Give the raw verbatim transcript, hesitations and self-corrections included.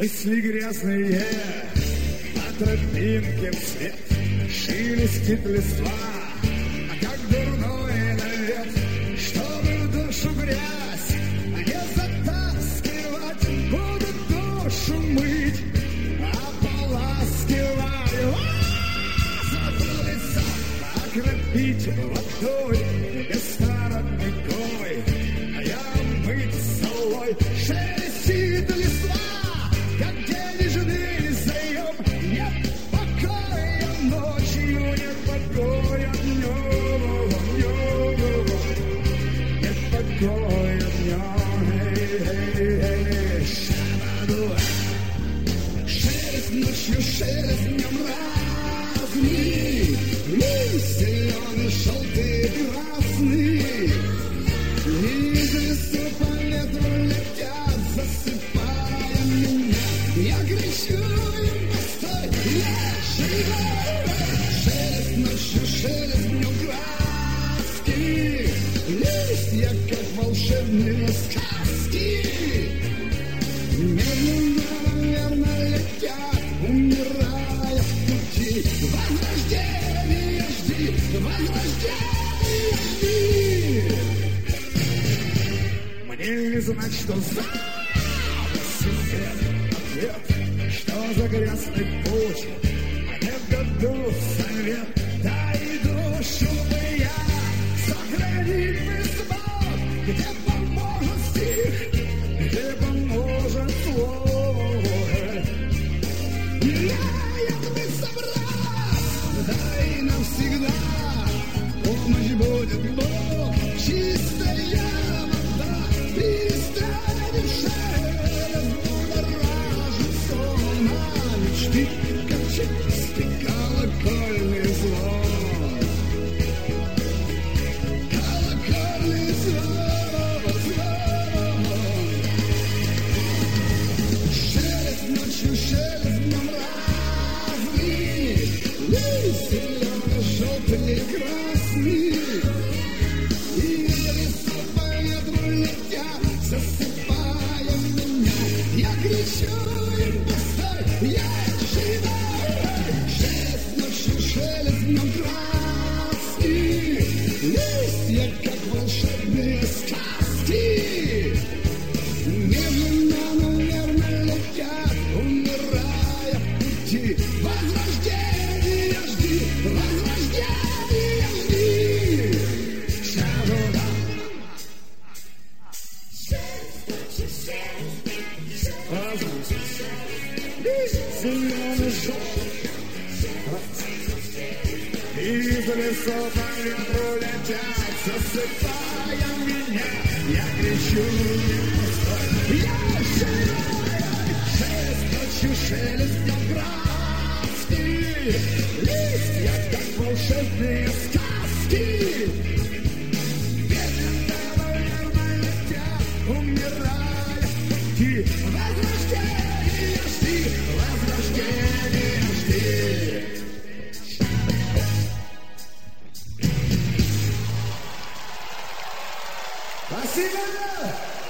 Мысли грязные, по тропинке вслед шелестит листва, а как дурной навет, чтобы в душу грязь не затаскивать, буду душу мыть, а поласкиваю, зато лицо окропить водой бесстаронникой, а я мыть солой. Шелестит листва, как денежный заем, нет покоя ночью, нет покоя днем, нет покоя днем. Шабаду, шелест ночью, шелест днем разный, зеленый, желтый, красный. Из лесу по ветру летят, засыпая меня. Я кричу им: постой, я живой. Шелест ночью, шелест днем краски, листья, как волшебные сказки. Медленно, наверно, летят, умирая в пути. Возрождение жди, возрождение жди. Мне не знать, что за сюжет, ответ, что за грязный путь, а не в году совет. Дай душу бы я сохранить бы смог, где поможет стих, где поможет слово. Наверное, собрать, дай навсегда, помощь будет Бог, чистая вода. Перестанет шелест, будоражит сон, а мечты, как чистый колокольный звон. Колокольный звон, звон. Шелест ночью, шелест днем разный, лист зеленый, желтый и красный. Засыпая меня, я кричу им: постой, я живой. Шелест ночью, шелест днем краски, листья, как волшебные сказки. Медленно, наверно, летят, умирая в пути. Возрождение жди, возрождение жди. Шабуда. Зеленый, желтый, из лесов по ветру летят, засыпая меня. Я кричу: постой, я живой. Шелест ночью, шелест днем краски, листья, как волшебные сказки. Медленно, наверно, летят, умирая в пути. Возрождение жди, возрождение жди. Спасибо!